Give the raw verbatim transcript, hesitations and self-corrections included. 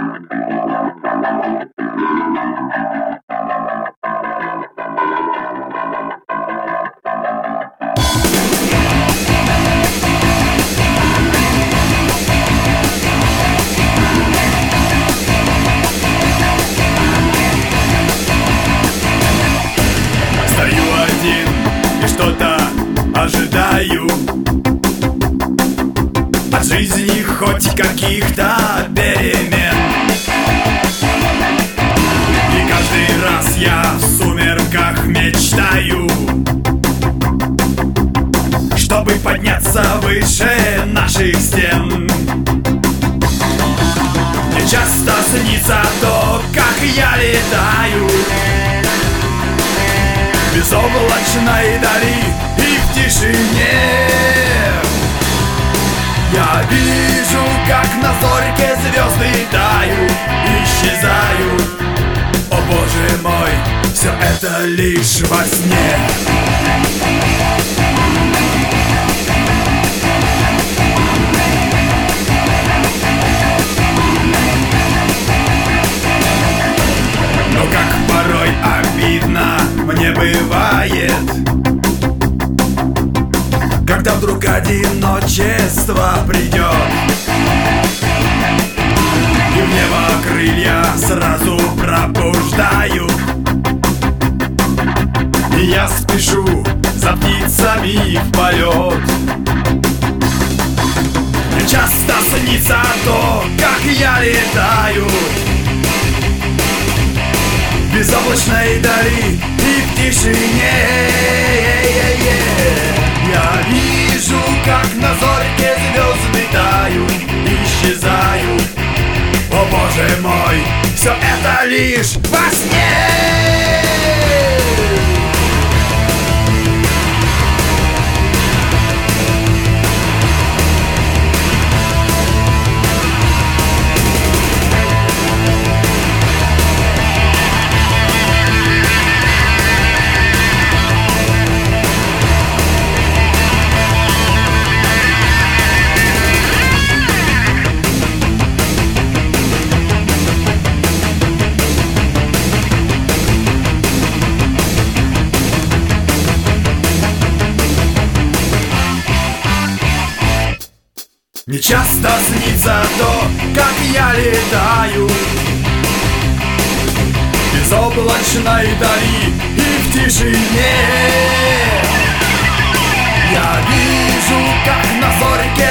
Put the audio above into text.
Ожидаю от жизни хоть каких-то перемен. И каждый раз я в сумерках мечтаю, чтобы подняться выше наших стен. Мне часто снится то, как я летаю в безоблачной дали и в тишине. Я вижу, как на зорьке звезды тают, исчезают. О боже мой, все это лишь во сне. Но как порой обидно мне бывает, когда вдруг одиночество придет, и в небо крылья сразу пробуждают. И я спешу за птицами в полет. Мне часто снится то, как я летаю в безоблачной дали и в тишине. Я вижу, как на зорьке звезды тают, исчезают. О боже мой, все это лишь во сне. Мне часто снится то, как я летаю в безоблачной дали и в тишине. Я вижу, как на зорьке